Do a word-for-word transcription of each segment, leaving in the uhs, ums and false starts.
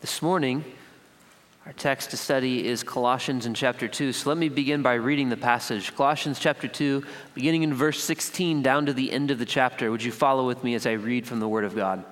This morning, our text to study is Colossians in chapter two. So let me begin by reading the passage. Colossians chapter two, beginning in verse sixteen down to the end of the chapter. Would you follow with me as I read from the Word of God?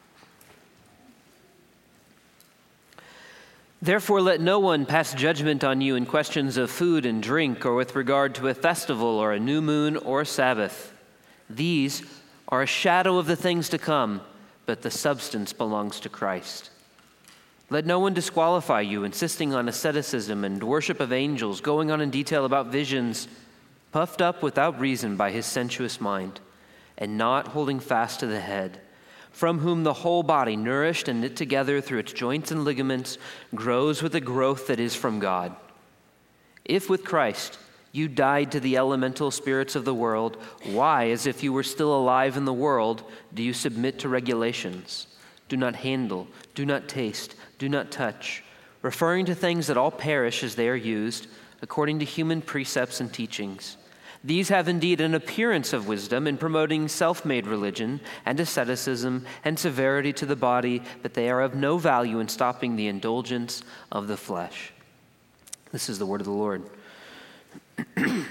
Therefore, let no one pass judgment on you in questions of food and drink, or with regard to a festival, or a new moon, or a Sabbath. These are a shadow of the things to come, but the substance belongs to Christ. Let no one disqualify you, insisting on asceticism and worship of angels, going on in detail about visions, puffed up without reason by his sensuous mind, and not holding fast to the head, from whom the whole body, nourished and knit together through its joints and ligaments, grows with a growth that is from God. If with Christ you died to the elemental spirits of the world, why, as if you were still alive in the world, do you submit to regulations? Do not handle, do not taste, do not touch, referring to things that all perish as they are used, according to human precepts and teachings. These have indeed an appearance of wisdom in promoting self-made religion and asceticism and severity to the body, but they are of no value in stopping the indulgence of the flesh. This is the word of the Lord. The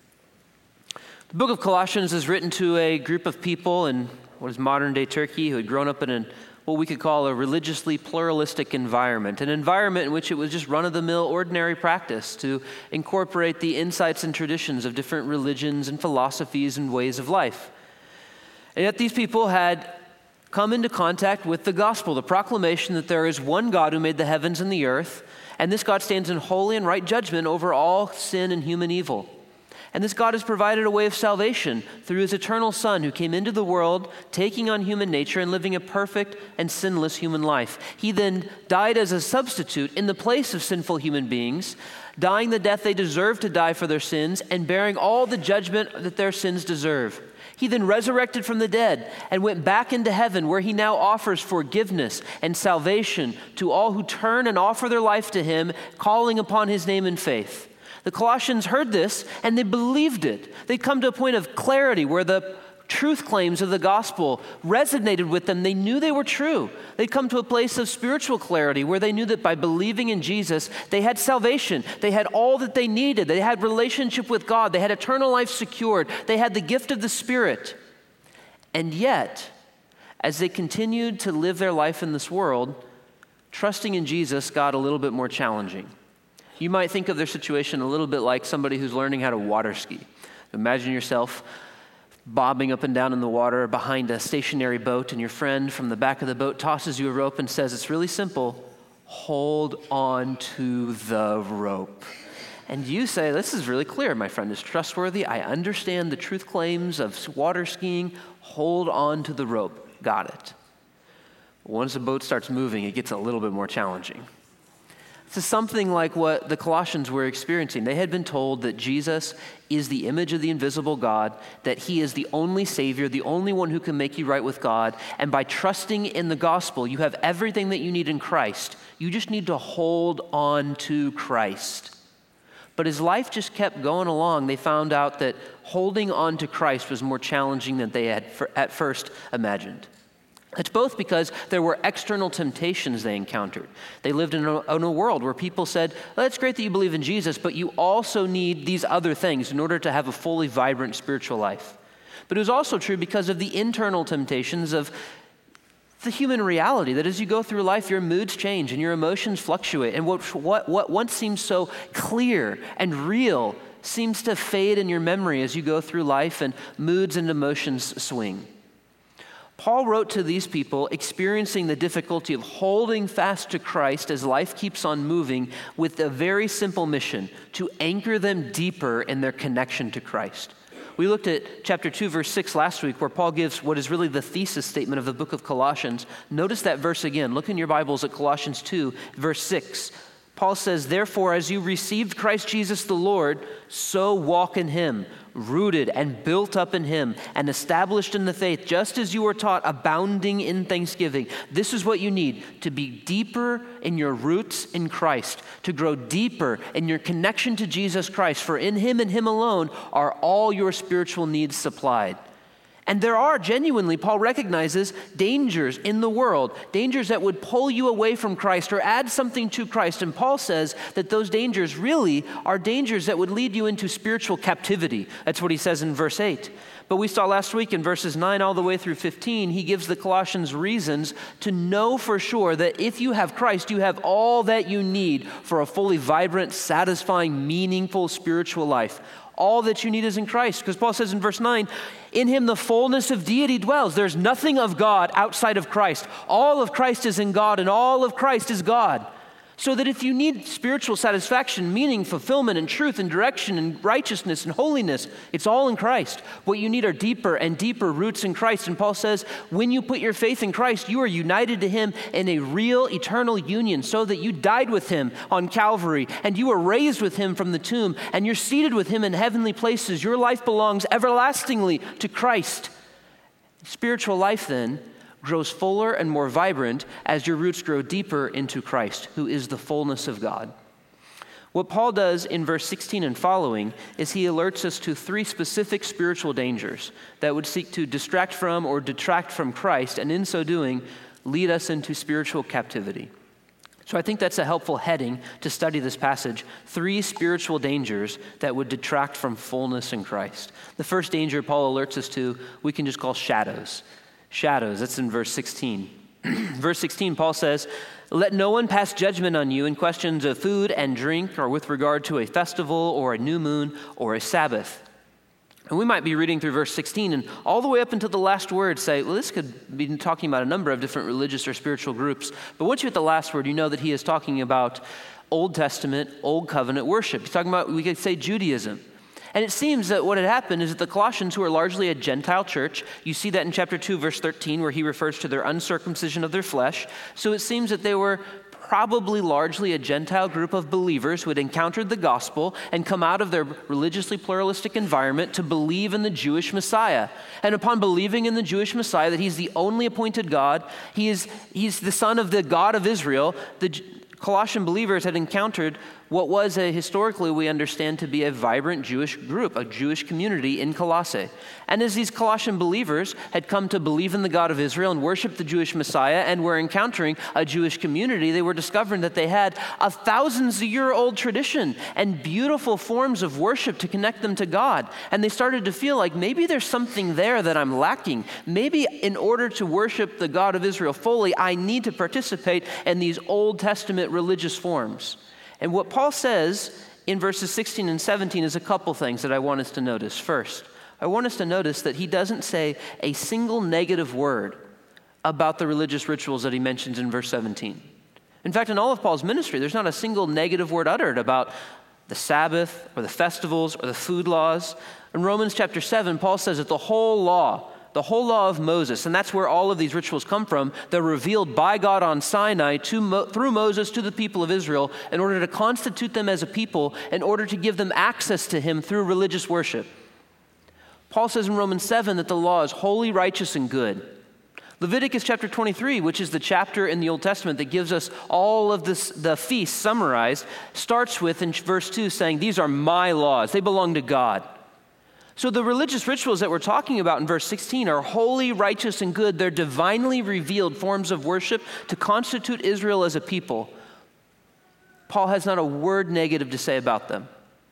book of Colossians is written to a group of people in what is modern-day Turkey who had grown up in an what we could call a religiously pluralistic environment, an environment in which it was just run-of-the-mill ordinary practice to incorporate the insights and traditions of different religions and philosophies and ways of life. And yet these people had come into contact with the gospel, the proclamation that there is one God who made the heavens and the earth, and this God stands in holy and right judgment over all sin and human evil. And this God has provided a way of salvation through his eternal Son who came into the world, taking on human nature and living a perfect and sinless human life. He then died as a substitute in the place of sinful human beings, dying the death they deserved to die for their sins and bearing all the judgment that their sins deserve. He then resurrected from the dead and went back into heaven, where he now offers forgiveness and salvation to all who turn and offer their life to him, calling upon his name in faith. The Colossians heard this and they believed it. They'd come to a point of clarity where the truth claims of the gospel resonated with them. They knew they were true. They'd come to a place of spiritual clarity where they knew that by believing in Jesus, they had salvation. They had all that they needed. They had relationship with God. They had eternal life secured. They had the gift of the Spirit. And yet, as they continued to live their life in this world, trusting in Jesus got a little bit more challenging. You might think of their situation a little bit like somebody who's learning how to water ski. Imagine yourself bobbing up and down in the water behind a stationary boat, and your friend from the back of the boat tosses you a rope and says, "It's really simple. Hold on to the rope." And you say, "This is really clear. My friend is trustworthy. I understand the truth claims of water skiing. Hold on to the rope." Got it. Once the boat starts moving, it gets a little bit more challenging. This is something like what the Colossians were experiencing. They had been told that Jesus is the image of the invisible God, that he is the only Savior, the only one who can make you right with God, and by trusting in the gospel, you have everything that you need in Christ. You just need to hold on to Christ. But as life just kept going along, they found out that holding on to Christ was more challenging than they had at first imagined. It's both because there were external temptations they encountered. They lived in a, in a world where people said, well, it's great that you believe in Jesus, but you also need these other things in order to have a fully vibrant spiritual life. But it was also true because of the internal temptations of the human reality, that as you go through life, your moods change and your emotions fluctuate. And what, what, what once seems so clear and real seems to fade in your memory as you go through life and moods and emotions swing. Paul wrote to these people experiencing the difficulty of holding fast to Christ as life keeps on moving with a very simple mission: to anchor them deeper in their connection to Christ. We looked at chapter two, verse six last week, where Paul gives what is really the thesis statement of the book of Colossians. Notice that verse again. Look in your Bibles at Colossians two, verse six. Paul says, "Therefore, as you received Christ Jesus the Lord, so walk in him, rooted and built up in him and established in the faith, just as you were taught, abounding in thanksgiving." This is what you need to be deeper in your roots in Christ, to grow deeper in your connection to Jesus Christ, for in him and him alone are all your spiritual needs supplied. And there are genuinely, Paul recognizes, dangers in the world, dangers that would pull you away from Christ or add something to Christ. And Paul says that those dangers really are dangers that would lead you into spiritual captivity. That's what he says in verse eight. But we saw last week in verses nine all the way through fifteen, he gives the Colossians reasons to know for sure that if you have Christ, you have all that you need for a fully vibrant, satisfying, meaningful spiritual life. All that you need is in Christ. Because Paul says in verse nine, in him the fullness of deity dwells. There's nothing of God outside of Christ. All of Christ is in God, and all of Christ is God. So that if you need spiritual satisfaction, meaning, fulfillment, and truth, and direction, and righteousness, and holiness, it's all in Christ. What you need are deeper and deeper roots in Christ. And Paul says, when you put your faith in Christ, you are united to him in a real eternal union, so that you died with him on Calvary, and you were raised with him from the tomb, and you're seated with him in heavenly places. Your life belongs everlastingly to Christ. Spiritual life, then, grows fuller and more vibrant as your roots grow deeper into Christ, who is the fullness of God. What Paul does in verse sixteen and following is he alerts us to three specific spiritual dangers that would seek to distract from or detract from Christ, and in so doing, lead us into spiritual captivity. So I think that's a helpful heading to study this passage. Three spiritual dangers that would detract from fullness in Christ. The first danger Paul alerts us to, we can just call shadows. Shadows, that's in verse sixteen. Verse sixteen, Paul says, let no one pass judgment on you in questions of food and drink, or with regard to a festival or a new moon or a Sabbath. And we might be reading through verse sixteen and all the way up until the last word say, well, this could be talking about a number of different religious or spiritual groups. But once you hit the last word, you know that he is talking about Old Testament, Old Covenant worship. He's talking about, we could say, Judaism. And it seems that what had happened is that the Colossians, who are largely a Gentile church, you see that in chapter two, verse thirteen, where he refers to their uncircumcision of their flesh. So it seems that they were probably largely a Gentile group of believers who had encountered the gospel and come out of their religiously pluralistic environment to believe in the Jewish Messiah. And upon believing in the Jewish Messiah, that he's the only appointed God, he is, he's the son of the God of Israel, the Colossian believers had encountered what was a, historically we understand to be a vibrant Jewish group, a Jewish community in Colossae. And as these Colossian believers had come to believe in the God of Israel and worship the Jewish Messiah and were encountering a Jewish community, they were discovering that they had a thousands-a-year-old tradition and beautiful forms of worship to connect them to God. And they started to feel like maybe there's something there that I'm lacking. Maybe in order to worship the God of Israel fully, I need to participate in these Old Testament religious forms. And what Paul says in verses sixteen and seventeen is a couple things that I want us to notice. First, I want us to notice that he doesn't say a single negative word about the religious rituals that he mentions in verse seventeen. In fact, in all of Paul's ministry, there's not a single negative word uttered about the Sabbath or the festivals or the food laws. In Romans chapter seven, Paul says that the whole law, the whole law of Moses, and that's where all of these rituals come from, they're revealed by God on Sinai to Mo- through Moses to the people of Israel in order to constitute them as a people, in order to give them access to him through religious worship. Paul says in Romans seven that the law is holy, righteous, and good. Leviticus chapter twenty-three, which is the chapter in the Old Testament that gives us all of this, the feasts summarized, starts with in verse two saying, these are my laws, they belong to God. So the religious rituals that we're talking about in verse sixteen are holy, righteous, and good. They're divinely revealed forms of worship to constitute Israel as a people. Paul has not a word negative to say about them,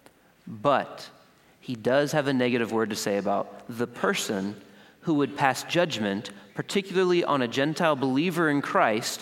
but he does have a negative word to say about the person who would pass judgment, particularly on a Gentile believer in Christ,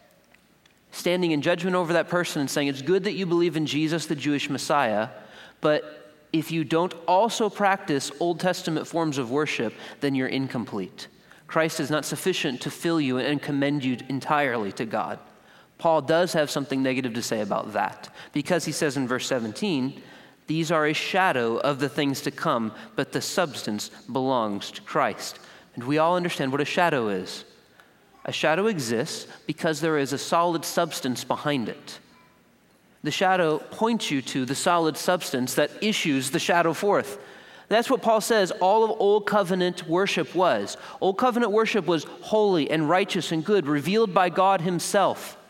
standing in judgment over that person and saying, it's good that you believe in Jesus, the Jewish Messiah, but if you don't also practice Old Testament forms of worship, then you're incomplete. Christ is not sufficient to fill you and commend you entirely to God. Paul does have something negative to say about that, because he says in verse seventeen, these are a shadow of the things to come, but the substance belongs to Christ. And we all understand what a shadow is. A shadow exists because there is a solid substance behind it. The shadow points you to the solid substance that issues the shadow forth. That's what Paul says all of Old Covenant worship was. Old Covenant worship was holy and righteous and good, revealed by God himself.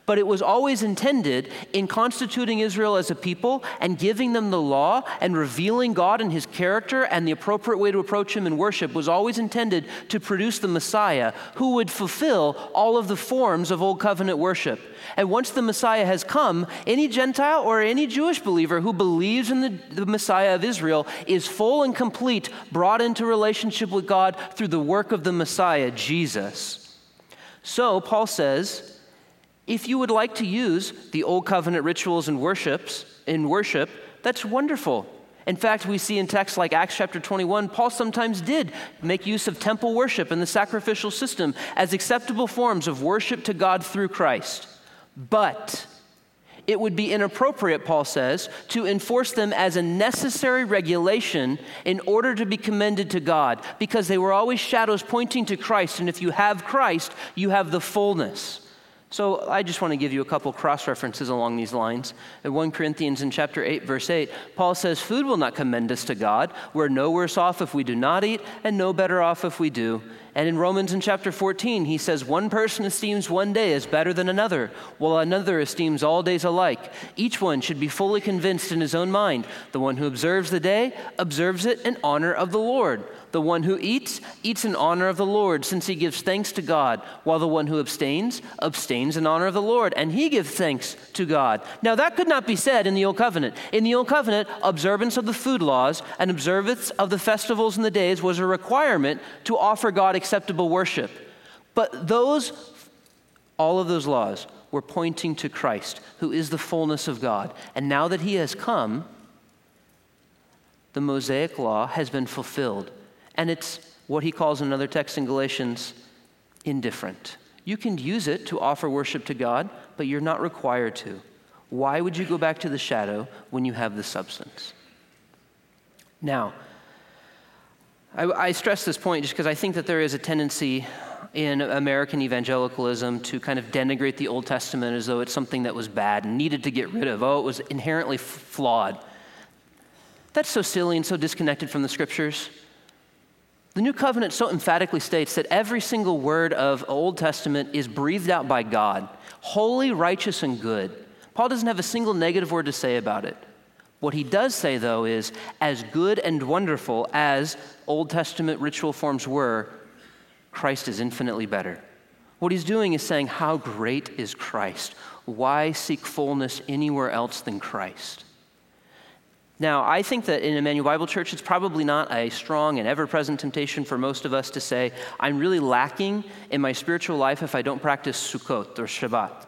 but it was always intended in constituting Israel as a people and giving them the law and revealing God and his character and the appropriate way to approach him in worship was always intended to produce the Messiah who would fulfill all of the forms of Old Covenant worship. And once the Messiah has come, any Gentile or any Jewish believer who believes in the, the Messiah of Israel is full and complete, brought into relationship with God through the work of the Messiah, Jesus. So Paul says, if you would like to use the Old Covenant rituals and worships in worship, that's wonderful. In fact, we see in texts like Acts chapter twenty-one, Paul sometimes did make use of temple worship and the sacrificial system as acceptable forms of worship to God through Christ. But it would be inappropriate, Paul says, to enforce them as a necessary regulation in order to be commended to God, because they were always shadows pointing to Christ, and if you have Christ, you have the fullness. So I just want to give you a couple cross-references along these lines. In First Corinthians in chapter eight, verse eight, Paul says, food will not commend us to God. We're no worse off if we do not eat, and no better off if we do. And in Romans in chapter fourteen, he says, one person esteems one day as better than another, while another esteems all days alike. Each one should be fully convinced in his own mind. The one who observes the day, observes it in honor of the Lord. The one who eats, eats in honor of the Lord, since he gives thanks to God, while the one who abstains, abstains in honor of the Lord, and he gives thanks to God. Now that could not be said in the Old Covenant. In the Old Covenant, observance of the food laws and observance of the festivals and the days was a requirement to offer God acceptable worship. But those, all of those laws were pointing to Christ, who is the fullness of God. And now that he has come, the Mosaic law has been fulfilled. And it's what he calls in another text in Galatians, indifferent. You can use it to offer worship to God, but you're not required to. Why would you go back to the shadow when you have the substance? Now, I, I stress this point just because I think that there is a tendency in American evangelicalism to kind of denigrate the Old Testament as though it's something that was bad and needed to get rid of. Oh, it was inherently f- flawed. That's so silly and so disconnected from the Scriptures. The New Covenant so emphatically states that every single word of Old Testament is breathed out by God, holy, righteous, and good. Paul doesn't have a single negative word to say about it. What he does say, though, is as good and wonderful as Old Testament ritual forms were, Christ is infinitely better. What he's doing is saying, how great is Christ? Why seek fullness anywhere else than Christ? Now, I think that in Emmanuel Bible Church, it's probably not a strong and ever-present temptation for most of us to say, I'm really lacking in my spiritual life if I don't practice Sukkot or Shabbat.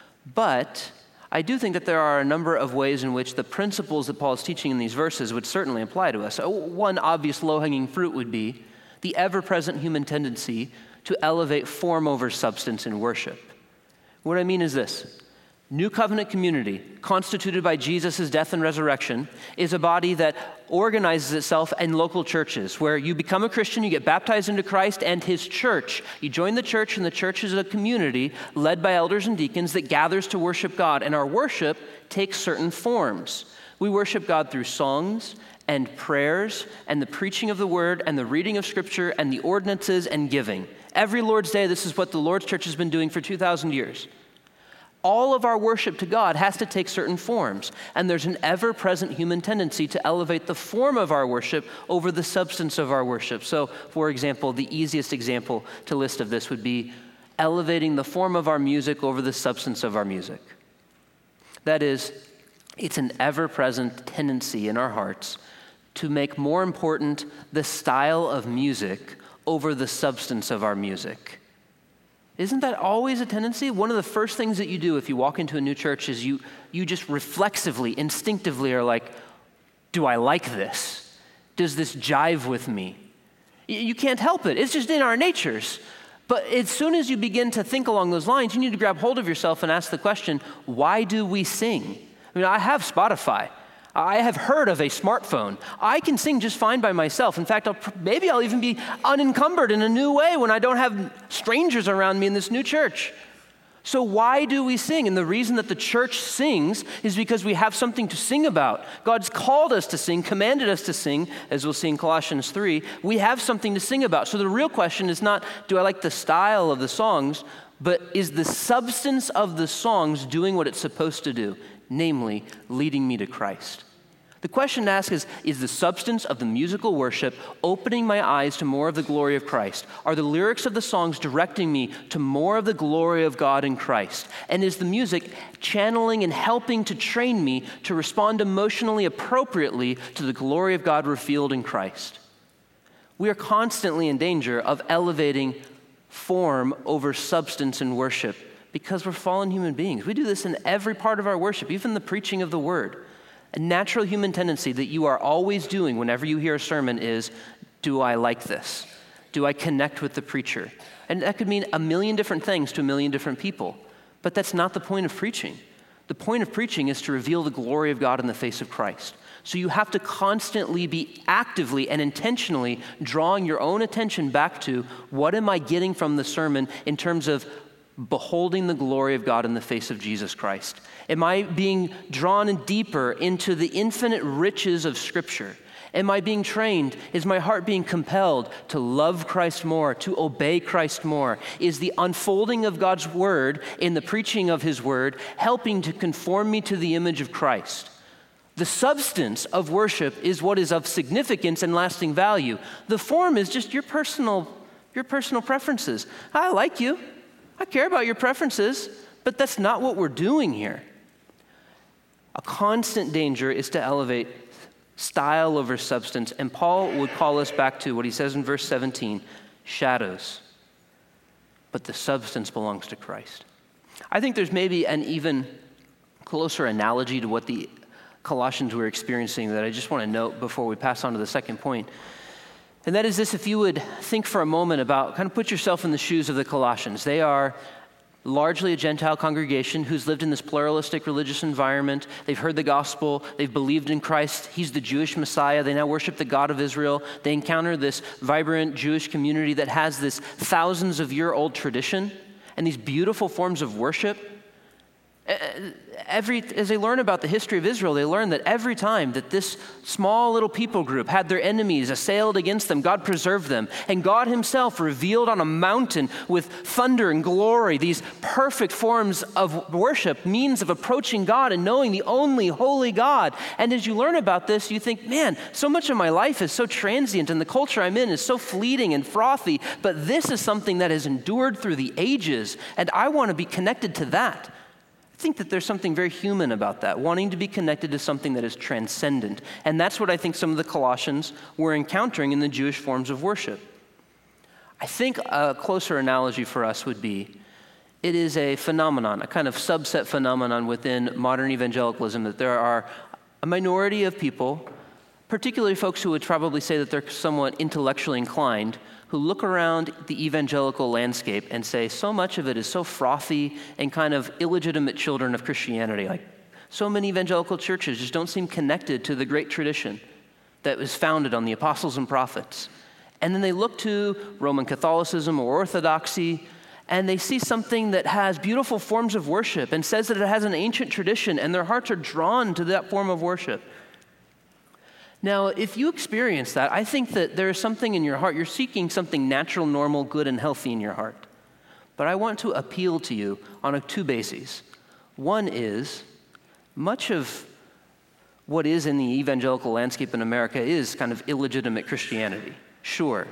But I do think that there are a number of ways in which the principles that Paul is teaching in these verses would certainly apply to us. So one obvious low-hanging fruit would be the ever-present human tendency to elevate form over substance in worship. What I mean is this. New Covenant community, constituted by Jesus' death and resurrection, is a body that organizes itself in local churches, where you become a Christian, you get baptized into Christ and his church. You join the church, and the church is a community led by elders and deacons that gathers to worship God, and our worship takes certain forms. We worship God through songs and prayers and the preaching of the word and the reading of Scripture and the ordinances and giving. Every Lord's Day, this is what the Lord's Church has been doing for two thousand years. All of our worship to God has to take certain forms, and there's an ever-present human tendency to elevate the form of our worship over the substance of our worship. So, for example, the easiest example to list of this would be elevating the form of our music over the substance of our music. That is, it's an ever-present tendency in our hearts to make more important the style of music over the substance of our music. Isn't that always a tendency? One of the first things that you do if you walk into a new church is you you just reflexively, instinctively are like, do I like this? Does this jive with me? You can't help it. It's just in our natures. But as soon as you begin to think along those lines, you need to grab hold of yourself and ask the question, why do we sing? I mean, I have Spotify. I have heard of a smartphone. I can sing just fine by myself. In fact, I'll, maybe I'll even be unencumbered in a new way when I don't have strangers around me in this new church. So why do we sing? And the reason that the church sings is because we have something to sing about. God's called us to sing, commanded us to sing, as we'll see in Colossians three. We have something to sing about. So the real question is not, do I like the style of the songs, but is the substance of the songs doing what it's supposed to do, namely leading me to Christ? The question to ask is, is the substance of the musical worship opening my eyes to more of the glory of Christ? Are the lyrics of the songs directing me to more of the glory of God in Christ? And is the music channeling and helping to train me to respond emotionally appropriately to the glory of God revealed in Christ? We are constantly in danger of elevating form over substance in worship because we're fallen human beings. We do this in every part of our worship, even the preaching of the word. A natural human tendency that you are always doing whenever you hear a sermon is, do I like this? Do I connect with the preacher? And that could mean a million different things to a million different people. But that's not the point of preaching. The point of preaching is to reveal the glory of God in the face of Christ. So you have to constantly be actively and intentionally drawing your own attention back to, what am I getting from the sermon in terms of beholding the glory of God in the face of Jesus Christ? Am I being drawn deeper into the infinite riches of Scripture? Am I being trained? Is my heart being compelled to love Christ more, to obey Christ more? Is the unfolding of God's word in the preaching of his word helping to conform me to the image of Christ? The substance of worship is what is of significance and lasting value. The form is just your personal, your personal preferences. I like you. I care about your preferences, but that's not what we're doing here. A constant danger is to elevate style over substance, and Paul would call us back to what he says in verse seventeen, shadows, but the substance belongs to Christ. I think there's maybe an even closer analogy to what the Colossians were experiencing that I just want to note before we pass on to the second point. And that is this: if you would think for a moment about, kind of put yourself in the shoes of the Colossians. They are largely a Gentile congregation who's lived in this pluralistic religious environment. They've heard the gospel. They've believed in Christ. He's the Jewish Messiah. They now worship the God of Israel. They encounter this vibrant Jewish community that has this thousands of year old tradition and these beautiful forms of worship. Every, as they learn about the history of Israel, they learn that every time that this small little people group had their enemies assailed against them, God preserved them. And God himself revealed on a mountain with thunder and glory these perfect forms of worship, means of approaching God and knowing the only holy God. And as you learn about this, you think, man, so much of my life is so transient and the culture I'm in is so fleeting and frothy, but this is something that has endured through the ages, and I want to be connected to that. I think that there's something very human about that, wanting to be connected to something that is transcendent. And that's what I think some of the Colossians were encountering in the Jewish forms of worship. I think a closer analogy for us would be, it is a phenomenon, a kind of subset phenomenon within modern evangelicalism, that there are a minority of people, particularly folks who would probably say that they're somewhat intellectually inclined, who look around the evangelical landscape and say, so much of it is so frothy and kind of illegitimate children of Christianity. Like, so many evangelical churches just don't seem connected to the great tradition that was founded on the apostles and prophets. And then they look to Roman Catholicism or Orthodoxy, and they see something that has beautiful forms of worship and says that it has an ancient tradition, and their hearts are drawn to that form of worship. Now, if you experience that, I think that there is something in your heart. You're seeking something natural, normal, good, and healthy in your heart. But I want to appeal to you on a two bases. One is, much of what is in the evangelical landscape in America is kind of illegitimate Christianity, sure.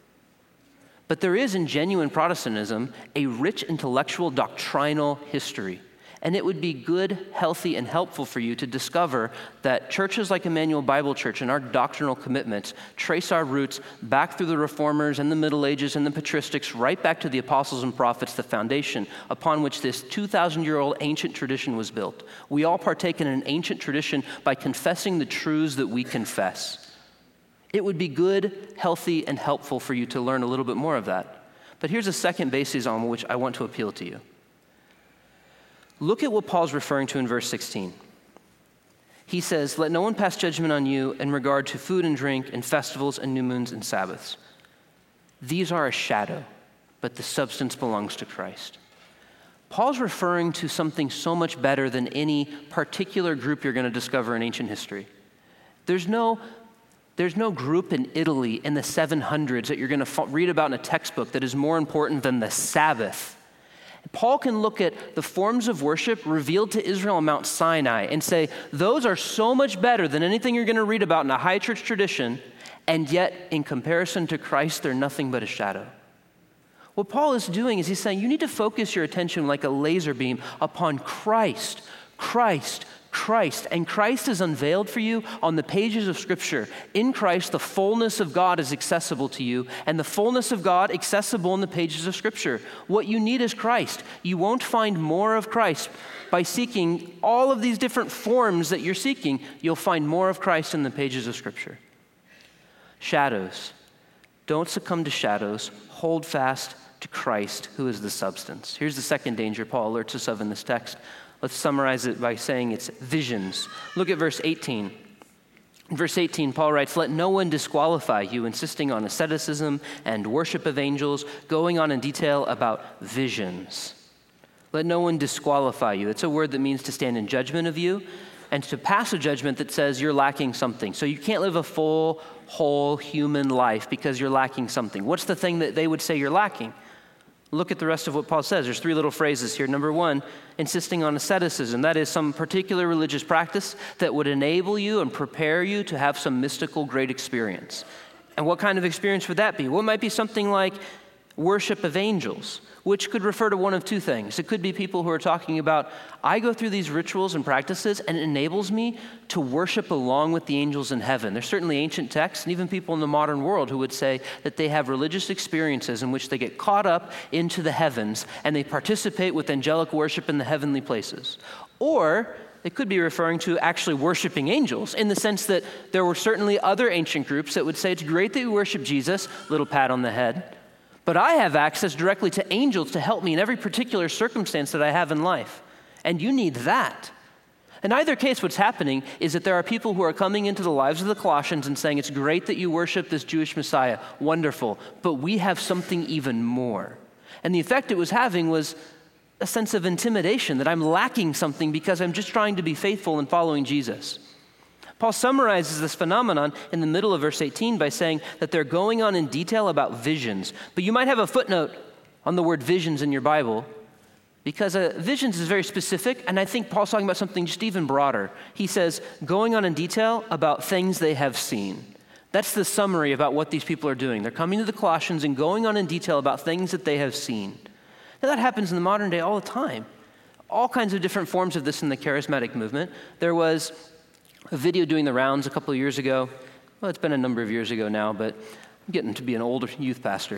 But there is in genuine Protestantism a rich intellectual doctrinal history. And it would be good, healthy, and helpful for you to discover that churches like Emmanuel Bible Church and our doctrinal commitments trace our roots back through the Reformers and the Middle Ages and the Patristics, right back to the apostles and prophets, the foundation upon which this two thousand year old ancient tradition was built. We all partake in an ancient tradition by confessing the truths that we confess. It would be good, healthy, and helpful for you to learn a little bit more of that. But here's a second basis on which I want to appeal to you. Look at what Paul's referring to in verse sixteen. He says, let no one pass judgment on you in regard to food and drink and festivals and new moons and Sabbaths. These are a shadow, but the substance belongs to Christ. Paul's referring to something so much better than any particular group you're going to discover in ancient history. There's no, there's no group in Italy in the seven hundreds that you're going to read about in a textbook that is more important than the Sabbath Paul can look at the forms of worship revealed to Israel on Mount Sinai and say, those are so much better than anything you're going to read about in a high church tradition, and yet in comparison to Christ, they're nothing but a shadow. What Paul is doing is he's saying you need to focus your attention like a laser beam upon Christ, Christ, Christ. And Christ is unveiled for you on the pages of Scripture. In Christ, the fullness of God is accessible to you, and the fullness of God accessible in the pages of Scripture. What you need is Christ. You won't find more of Christ by seeking all of these different forms that you're seeking. You'll find more of Christ in the pages of Scripture. Shadows. Don't succumb to shadows. Hold fast to Christ, who is the substance. Here's the second danger Paul alerts us of in this text. Let's summarize it by saying it's visions. Look at verse eighteen. In verse eighteen, Paul writes, "Let no one disqualify you, insisting on asceticism and worship of angels, going on in detail about visions." Let no one disqualify you. It's a word that means to stand in judgment of you and to pass a judgment that says you're lacking something. So you can't live a full, whole human life because you're lacking something. What's the thing that they would say you're lacking? Look at the rest of what Paul says. There's three little phrases here. Number one, insisting on asceticism. That is some particular religious practice that would enable you and prepare you to have some mystical great experience. And what kind of experience would that be? Well, it might be something like worship of angels, which could refer to one of two things. It could be people who are talking about, I go through these rituals and practices and it enables me to worship along with the angels in heaven. There's certainly ancient texts and even people in the modern world who would say that they have religious experiences in which they get caught up into the heavens and they participate with angelic worship in the heavenly places. Or it could be referring to actually worshiping angels in the sense that there were certainly other ancient groups that would say it's great that we worship Jesus, little pat on the head, but I have access directly to angels to help me in every particular circumstance that I have in life. And you need that. In either case, what's happening is that there are people who are coming into the lives of the Colossians and saying, it's great that you worship this Jewish Messiah, wonderful, but we have something even more. And the effect it was having was a sense of intimidation, that I'm lacking something because I'm just trying to be faithful in following Jesus. Paul summarizes this phenomenon in the middle of verse eighteen by saying that they're going on in detail about visions. But you might have a footnote on the word visions in your Bible because uh, visions is very specific, and I think Paul's talking about something just even broader. He says, going on in detail about things they have seen. That's the summary about what these people are doing. They're coming to the Colossians and going on in detail about things that they have seen. Now that happens in the modern day all the time. All kinds of different forms of this in the charismatic movement. There was a video doing the rounds a couple of years ago. Well, it's been a number of years ago now, but I'm getting to be an older youth pastor.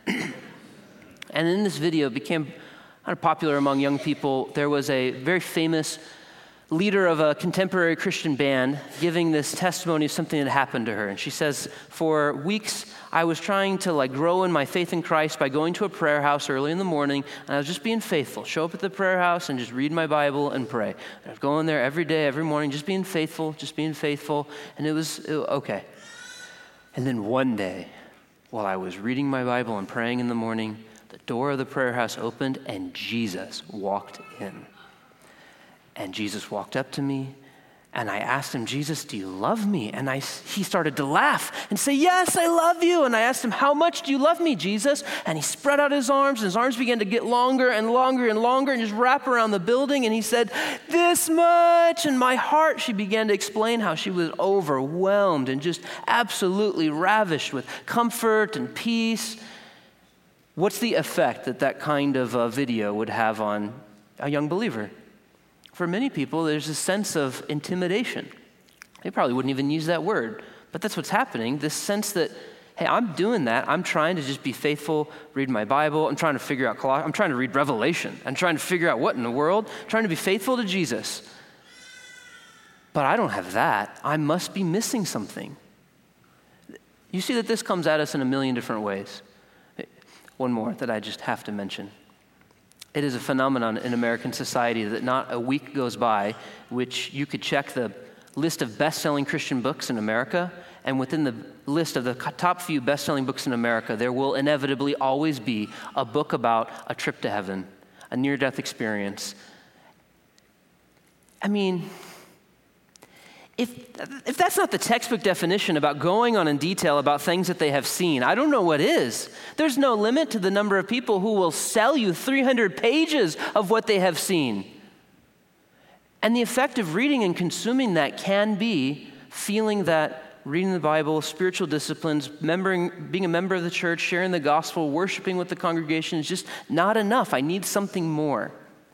And in this video, it became kind of popular among young people. There was a very famous leader of a contemporary Christian band giving this testimony of something that happened to her. And she says, for weeks, I was trying to like grow in my faith in Christ by going to a prayer house early in the morning, and I was just being faithful. Show up at the prayer house and just read my Bible and pray. And I was going there every day, every morning, just being faithful, just being faithful, and it was, it was okay. And then one day, while I was reading my Bible and praying in the morning, the door of the prayer house opened and Jesus walked in. And Jesus walked up to me, and I asked him, Jesus, do you love me? And I, he started to laugh and say, yes, I love you. And I asked him, how much do you love me, Jesus? And he spread out his arms, and his arms began to get longer and longer and longer and just wrap around the building. And he said, this much. And my heart, she began to explain how she was overwhelmed and just absolutely ravished with comfort and peace. What's the effect that that kind of uh, video would have on a young believer? For many people, there's a sense of intimidation. They probably wouldn't even use that word, but that's what's happening. This sense that, hey, I'm doing that. I'm trying to just be faithful, read my Bible. I'm trying to figure out, I'm trying to read Revelation. I'm trying to figure out what in the world. I'm trying to be faithful to Jesus. But I don't have that. I must be missing something. You see that this comes at us in a million different ways. One more that I just have to mention. It is a phenomenon in American society that not a week goes by which you could check the list of best-selling Christian books in America, and within the list of the top few best-selling books in America, there will inevitably always be a book about a trip to heaven, a near-death experience. I mean, If, if that's not the textbook definition about going on in detail about things that they have seen, I don't know what is. There's no limit to the number of people who will sell you three hundred pages of what they have seen. And the effect of reading and consuming that can be feeling that reading the Bible, spiritual disciplines, membering, being a member of the church, sharing the gospel, worshiping with the congregation is just not enough. I need something more.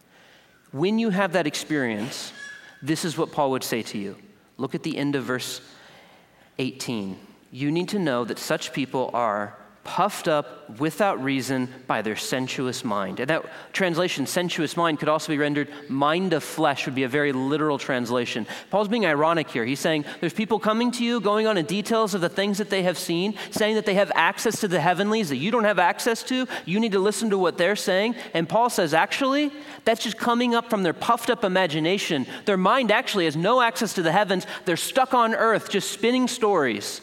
When you have that experience, this is what Paul would say to you. Look at the end of verse eighteen. You need to know that such people are puffed up without reason by their sensuous mind. And that translation, sensuous mind, could also be rendered mind of flesh, would be a very literal translation. Paul's being ironic here. He's saying there's people coming to you, going on in details of the things that they have seen, saying that they have access to the heavenlies that you don't have access to. You need to listen to what they're saying. And Paul says, actually, that's just coming up from their puffed up imagination. Their mind actually has no access to the heavens. They're stuck on earth, just spinning stories.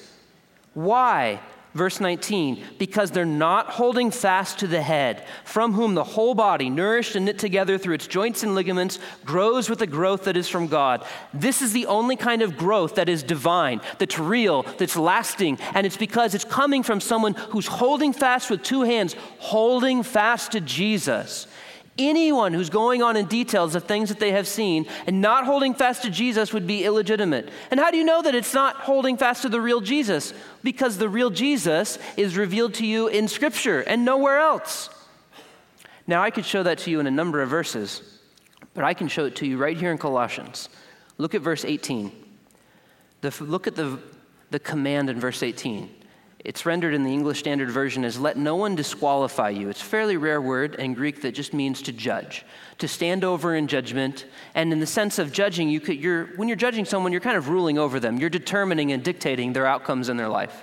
Why? Verse nineteen, because they're not holding fast to the head, from whom the whole body, nourished and knit together through its joints and ligaments, grows with the growth that is from God. This is the only kind of growth that is divine, that's real, that's lasting, and it's because it's coming from someone who's holding fast with two hands, holding fast to Jesus. Anyone who's going on in details of things that they have seen and not holding fast to Jesus would be illegitimate. And how do you know that it's not holding fast to the real Jesus? Because the real Jesus is revealed to you in Scripture and nowhere else. Now, I could show that to you in a number of verses, but I can show it to you right here in Colossians. Look at verse eighteen. The, look at the, the command in verse eighteen. It's rendered in the English Standard Version as let no one disqualify you. It's a fairly rare word in Greek that just means to judge, to stand over in judgment. And in the sense of judging, you could, you're, when you're judging someone, you're kind of ruling over them. You're determining and dictating their outcomes in their life.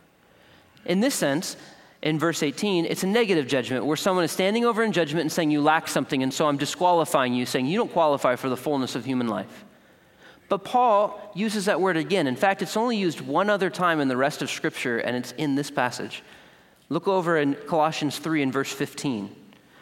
In this sense, in verse eighteen, it's a negative judgment where someone is standing over in judgment and saying you lack something, and so I'm disqualifying you, saying you don't qualify for the fullness of human life. But Paul uses that word again. In fact, it's only used one other time in the rest of Scripture, and it's in this passage. Look over in Colossians three and verse fifteen.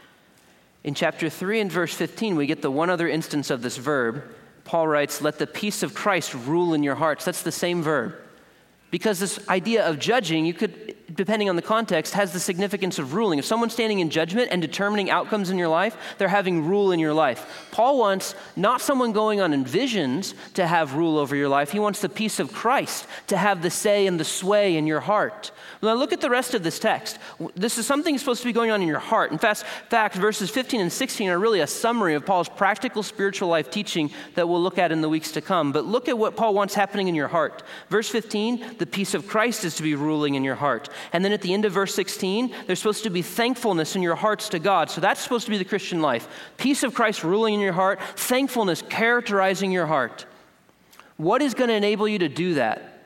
In chapter three and verse fifteen, we get the one other instance of this verb. Paul writes, let the peace of Christ rule in your hearts. That's the same verb. Because this idea of judging, you could, depending on the context, has the significance of ruling. If someone's standing in judgment and determining outcomes in your life, they're having rule in your life. Paul wants not someone going on in visions to have rule over your life. He wants the peace of Christ to have the say and the sway in your heart. Now look at the rest of this text. This is something supposed to be going on in your heart. In fact, fact, verses fifteen and sixteen are really a summary of Paul's practical spiritual life teaching that we'll look at in the weeks to come. But look at what Paul wants happening in your heart. Verse fifteen, the peace of Christ is to be ruling in your heart. And then at the end of verse sixteen, there's supposed to be thankfulness in your hearts to God. So that's supposed to be the Christian life. Peace of Christ ruling in your heart, thankfulness characterizing your heart. What is going to enable you to do that?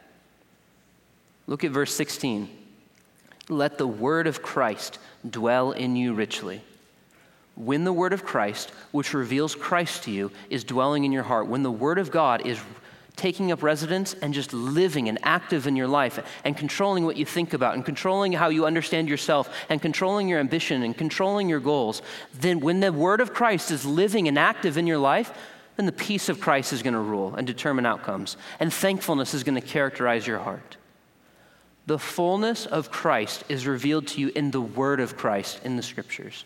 Look at verse sixteen. Let the word of Christ dwell in you richly. When the word of Christ, which reveals Christ to you, is dwelling in your heart, when the word of God is taking up residence and just living and active in your life and controlling what you think about and controlling how you understand yourself and controlling your ambition and controlling your goals, then when the word of Christ is living and active in your life, then the peace of Christ is going to rule and determine outcomes, and thankfulness is going to characterize your heart. The fullness of Christ is revealed to you in the word of Christ in the Scriptures.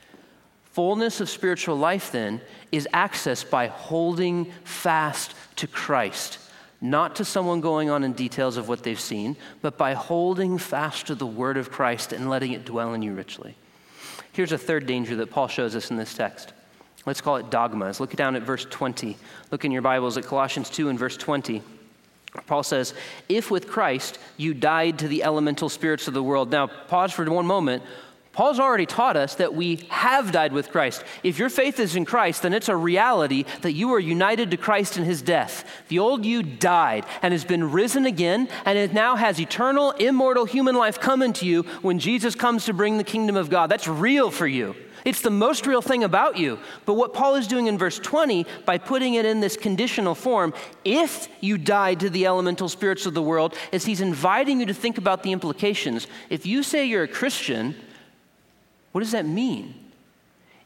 Fullness of spiritual life, then, is accessed by holding fast to Christ, not to someone going on in details of what they've seen, but by holding fast to the word of Christ and letting it dwell in you richly. Here's a third danger that Paul shows us in this text. Let's call it dogmas. Look down at verse twenty. Look in your Bibles at Colossians two and verse twenty. Paul says, if with Christ you died to the elemental spirits of the world. Now, pause for one moment. Paul's already taught us that we have died with Christ. If your faith is in Christ, then it's a reality that you are united to Christ in his death. The old you died and has been risen again, and it now has eternal, immortal human life come into you when Jesus comes to bring the kingdom of God. That's real for you. It's the most real thing about you. But what Paul is doing in verse twenty, by putting it in this conditional form, if you died to the elemental spirits of the world, is he's inviting you to think about the implications. If you say you're a Christian, what does that mean?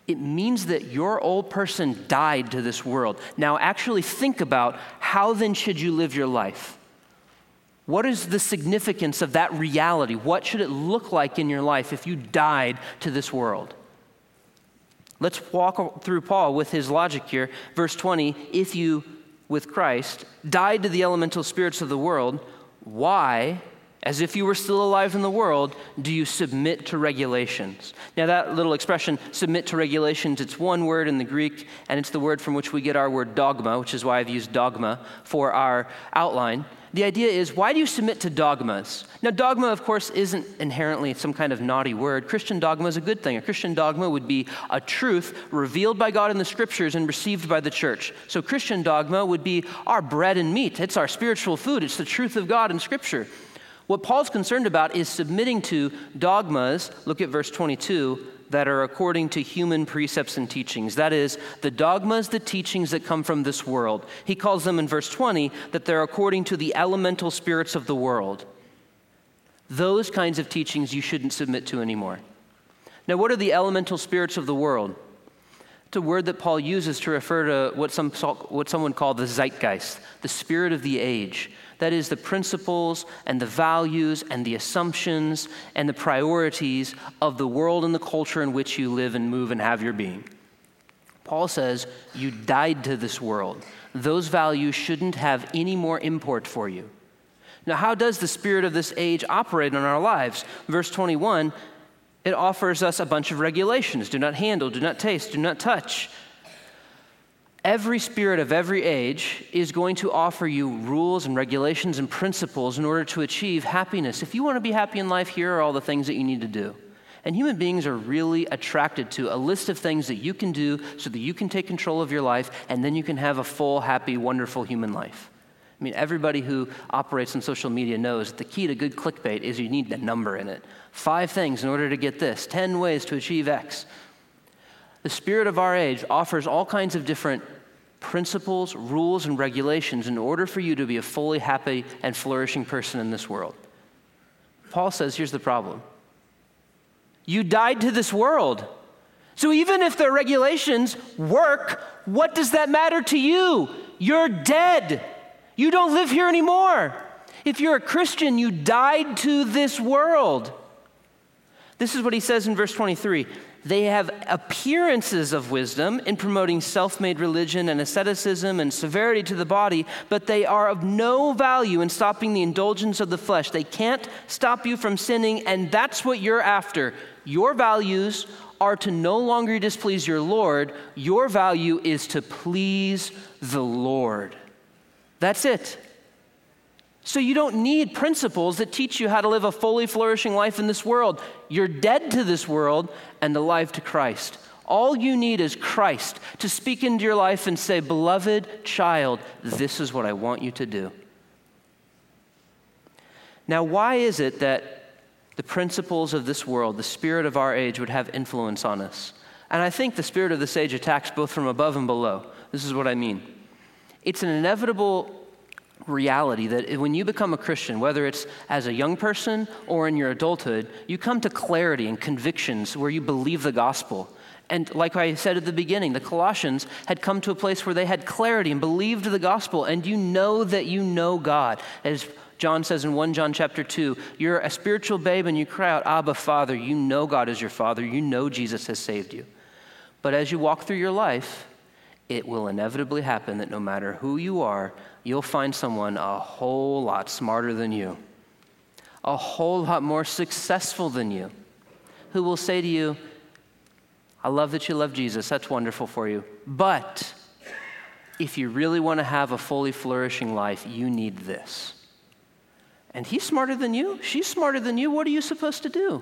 It means that your old person died to this world. Now actually think about how then should you live your life? What is the significance of that reality? What should it look like in your life if you died to this world? Let's walk through Paul with his logic here. Verse twenty, if you, with Christ, died to the elemental spirits of the world, why, as if you were still alive in the world, do you submit to regulations? Now that little expression, submit to regulations, it's one word in the Greek, and it's the word from which we get our word dogma, which is why I've used dogma for our outline. The idea is, why do you submit to dogmas? Now, dogma, of course, isn't inherently some kind of naughty word. Christian dogma is a good thing. A Christian dogma would be a truth revealed by God in the Scriptures and received by the church. So Christian dogma would be our bread and meat. It's our spiritual food. It's the truth of God in Scripture. What Paul's concerned about is submitting to dogmas, look at verse twenty-two, that are according to human precepts and teachings. That is, the dogmas, the teachings that come from this world. He calls them in verse twenty that they're according to the elemental spirits of the world. Those kinds of teachings you shouldn't submit to anymore. Now, what are the elemental spirits of the world? It's a word that Paul uses to refer to what some what someone called the zeitgeist, the spirit of the age. That is, the principles and the values and the assumptions and the priorities of the world and the culture in which you live and move and have your being. Paul says, you died to this world. Those values shouldn't have any more import for you. Now, how does the spirit of this age operate in our lives? Verse twenty-one, it offers us a bunch of regulations. Do not handle, do not taste, do not touch. Every spirit of every age is going to offer you rules and regulations and principles in order to achieve happiness. If you want to be happy in life, here are all the things that you need to do. And human beings are really attracted to a list of things that you can do so that you can take control of your life, and then you can have a full, happy, wonderful human life. I mean, everybody who operates on social media knows that the key to good clickbait is you need a number in it. Five things in order to get this, ten ways to achieve X. The spirit of our age offers all kinds of different principles, rules, and regulations in order for you to be a fully happy and flourishing person in this world. Paul says, here's the problem. You died to this world. So even if the regulations work, what does that matter to you? You're dead. You don't live here anymore. If you're a Christian, you died to this world. This is what he says in verse twenty-three. They have appearances of wisdom in promoting self-made religion and asceticism and severity to the body, but they are of no value in stopping the indulgence of the flesh. They can't stop you from sinning, and that's what you're after. Your values are to no longer displease your Lord. Your value is to please the Lord. That's it. So you don't need principles that teach you how to live a fully flourishing life in this world. You're dead to this world and alive to Christ. All you need is Christ to speak into your life and say, beloved child, this is what I want you to do. Now, why is it that the principles of this world, the spirit of our age, would have influence on us? And I think the spirit of this age attacks both from above and below. This is what I mean. It's an inevitable reality that when you become a Christian, whether it's as a young person or in your adulthood, you come to clarity and convictions where you believe the gospel. And like I said at the beginning, the Colossians had come to a place where they had clarity and believed the gospel, and you know that you know God. As John says in First John chapter two, you're a spiritual babe and you cry out, Abba, Father. You know God is your Father. You know Jesus has saved you. But as you walk through your life, it will inevitably happen that no matter who you are, you'll find someone a whole lot smarter than you, a whole lot more successful than you, who will say to you, I love that you love Jesus. That's wonderful for you. But if you really want to have a fully flourishing life, you need this. And he's smarter than you. She's smarter than you. What are you supposed to do?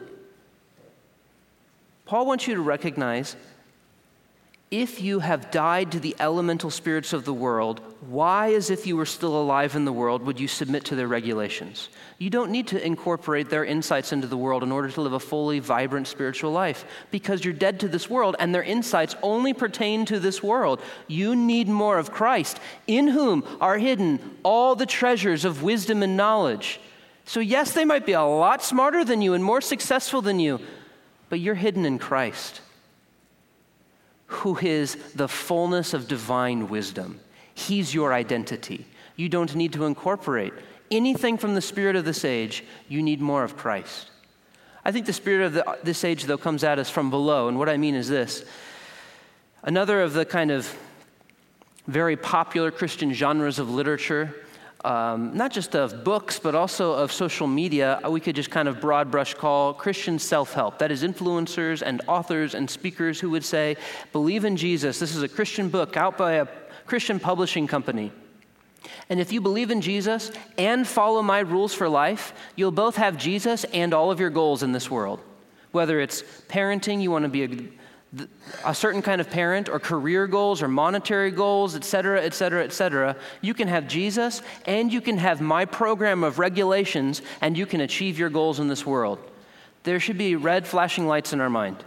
Paul wants you to recognize, if you have died to the elemental spirits of the world, why, as if you were still alive in the world, would you submit to their regulations? You don't need to incorporate their insights into the world in order to live a fully vibrant spiritual life, because you're dead to this world and their insights only pertain to this world. You need more of Christ, in whom are hidden all the treasures of wisdom and knowledge. So yes, they might be a lot smarter than you and more successful than you, but you're hidden in Christ. who is the fullness of divine wisdom. He's your identity. You don't need to incorporate anything from the spirit of this age. You need more of Christ. I think the spirit of the, this age, though, comes at us from below. And what I mean is this. Another of the kind of very popular Christian genres of literature, um, not just of books, but also of social media, we could just kind of broad brush call Christian self-help. That is influencers and authors and speakers who would say, believe in Jesus. This is a Christian book out by a Christian publishing company. And if you believe in Jesus and follow my rules for life, you'll both have Jesus and all of your goals in this world. Whether it's parenting, you want to be a, a certain kind of parent, or career goals, or monetary goals, et cetera, et cetera, et cetera, you can have Jesus and you can have my program of regulations and you can achieve your goals in this world. There should be red flashing lights in our mind.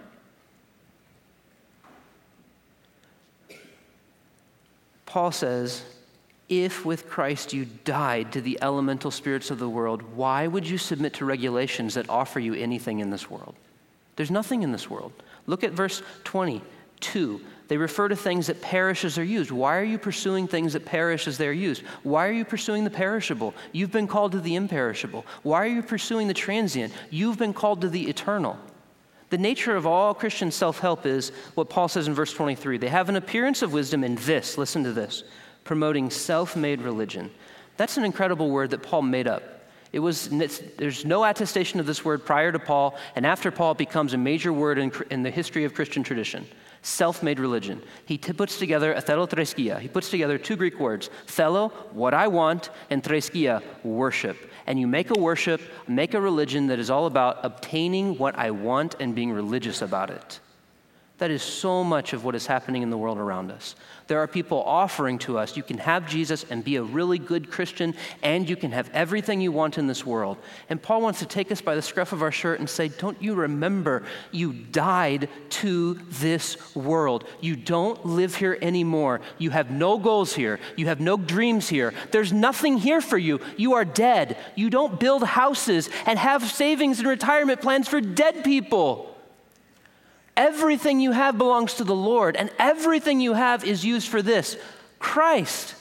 Paul says, if with Christ you died to the elemental spirits of the world, why would you submit to regulations that offer you anything in this world? There's nothing in this world. Look at verse twenty-two. They refer to things that perish as they're used. Why are you pursuing things that perish as they're used? Why are you pursuing the perishable? You've been called to the imperishable. Why are you pursuing the transient? You've been called to the eternal. The nature of all Christian self-help is what Paul says in verse twenty-three. They have an appearance of wisdom in this, listen to this, promoting self-made religion. That's an incredible word that Paul made up. It was, there's no attestation of this word prior to Paul, and after Paul it becomes a major word in, in the history of Christian tradition. Self-made religion. He t- puts together athelotreskia. He puts together two Greek words, thelo, what I want, and treskia, worship. And you make a worship, make a religion that is all about obtaining what I want and being religious about it. That is so much of what is happening in the world around us. There are people offering to us, you can have Jesus and be a really good Christian, and you can have everything you want in this world. And Paul wants to take us by the scruff of our shirt and say, don't you remember you died to this world? You don't live here anymore. You have no goals here. You have no dreams here. There's nothing here for you. You are dead. You don't build houses and have savings and retirement plans for dead people. Everything you have belongs to the Lord, and everything you have is used for this, Christ.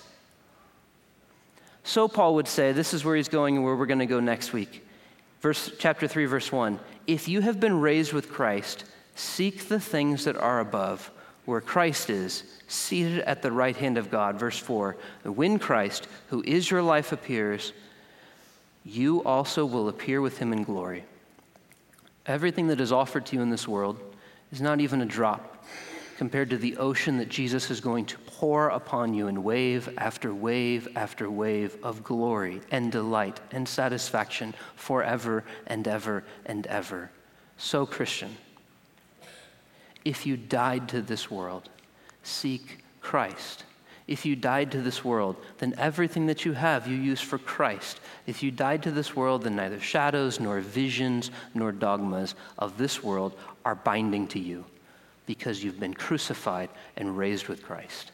So Paul would say, this is where he's going and where we're going to go next week. Verse, chapter three, verse one. If you have been raised with Christ, seek the things that are above, where Christ is, seated at the right hand of God. Verse four. When Christ, who is your life, appears, you also will appear with him in glory. Everything that is offered to you in this world is not even a drop compared to the ocean that Jesus is going to pour upon you in wave after wave after wave of glory and delight and satisfaction forever and ever and ever. So, Christian, if you died to this world, seek Christ. If you died to this world, then everything that you have you use for Christ. If you died to this world, then neither shadows nor visions nor dogmas of this world are binding to you, because you've been crucified and raised with Christ.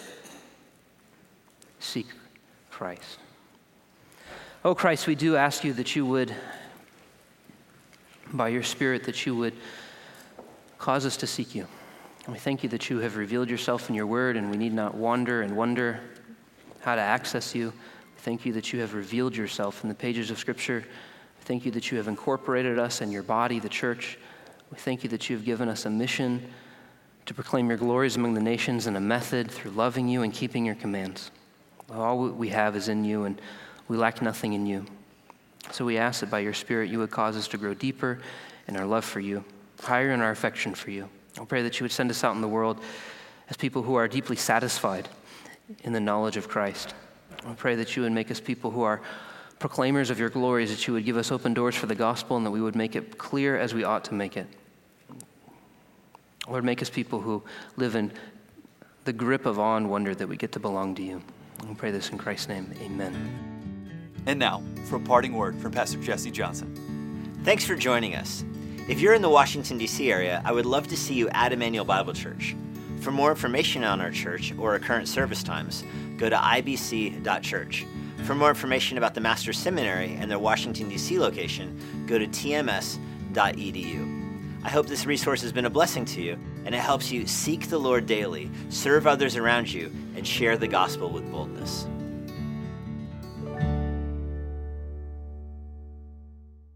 Seek Christ. Oh, Christ, we do ask you that you would, by your Spirit, that you would cause us to seek you. And we thank you that you have revealed yourself in your word, and we need not wander and wonder how to access you. We thank you that you have revealed yourself in the pages of Scripture. We thank you that you have incorporated us in your body, the church. We thank you that you have given us a mission to proclaim your glories among the nations, and a method through loving you and keeping your commands. All we have is in you, and we lack nothing in you. So we ask that by your Spirit you would cause us to grow deeper in our love for you, higher in our affection for you. I pray that you would send us out in the world as people who are deeply satisfied in the knowledge of Christ. I pray that you would make us people who are proclaimers of your glories, that you would give us open doors for the gospel, and that we would make it clear as we ought to make it. Lord, make us people who live in the grip of awe and wonder that we get to belong to you. We pray this in Christ's name, amen. And now, for a parting word from Pastor Jesse Johnson. Thanks for joining us. If you're in the Washington, D C area, I would love to see you at Emmanuel Bible Church. For more information on our church or our current service times, go to I B C dot church. For more information about the Master's Seminary and their Washington, D C location, go to T M S dot E D U. I hope this resource has been a blessing to you, and it helps you seek the Lord daily, serve others around you, and share the gospel with boldness.